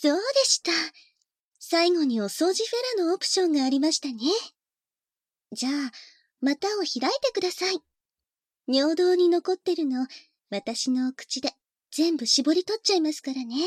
そうでした。最後にお掃除フェラのオプションがありましたね。じゃあ、股を開いてください。尿道に残ってるの、私の口で全部絞り取っちゃいますからね。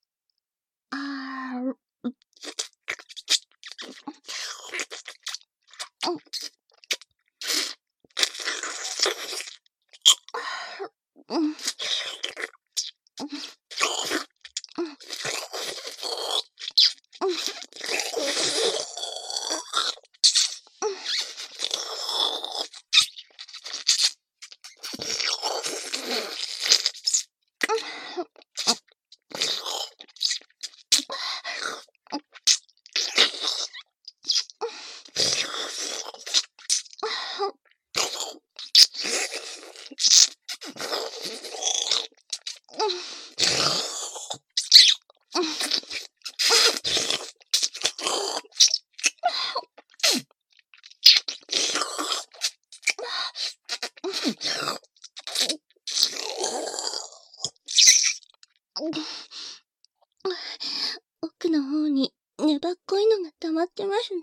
奥の方に粘っこいのが溜まってますね。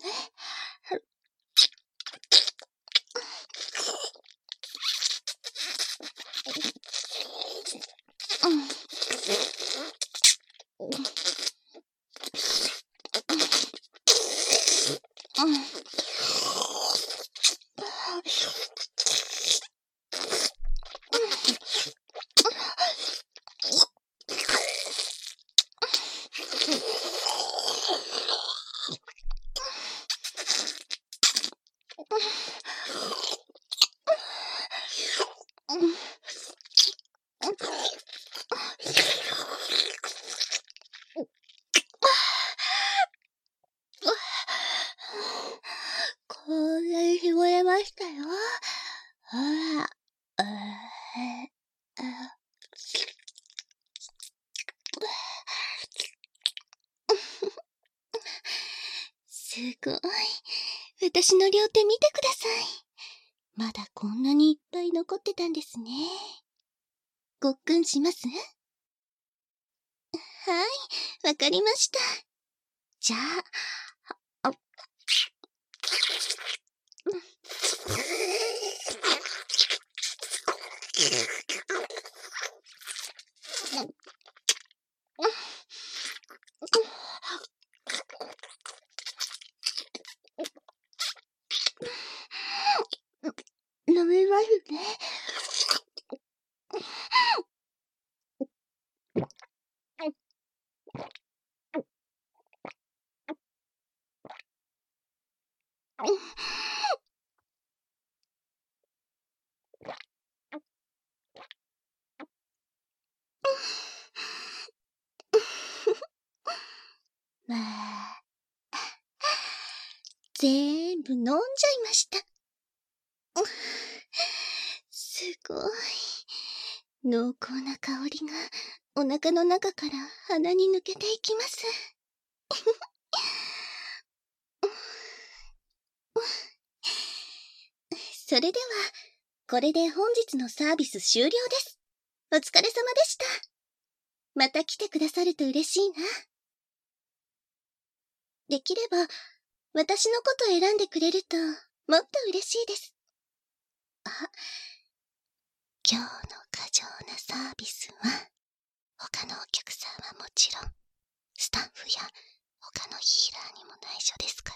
これ絞れましたよ。ほら。すごい。私の両手見てください。まだこんなにいっぱい残ってたんですね。ごっくんします？はい、わかりました。じゃあ、飲みますね。まあ、全部飲んじゃいました。すごい。濃厚な香りがお腹の中から鼻に抜けていきます。それでは、これで本日のサービス終了です。お疲れ様でした。また来てくださると嬉しいな。できれば、私のこと選んでくれると、もっと嬉しいです。今日の過剰なサービスは、他のお客さんはもちろん、スタッフや他のヒーラーにも内緒ですか